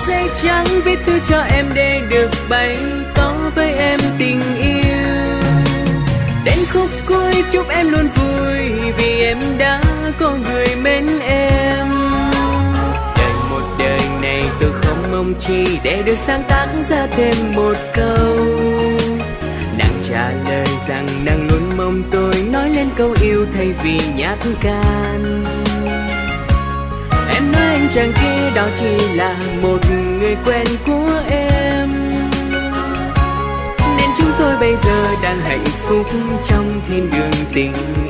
giấy trắng viết thư cho em để được bày tỏ với em tình yêu. Đến khúc cuối chúc em luôn vui vì em đã có người mến em. Đời một đời này tôi không mong chi để được sáng tác ra thêm một câu. Nàng trả lời rằng nàng luôn mong tôi nói lên câu yêu thay vì nhát gan. Em nói anh chàng kia đó chỉ là một người quen của em, nên chúng tôi bây giờ đang hạnh phúc trong thiên đường tình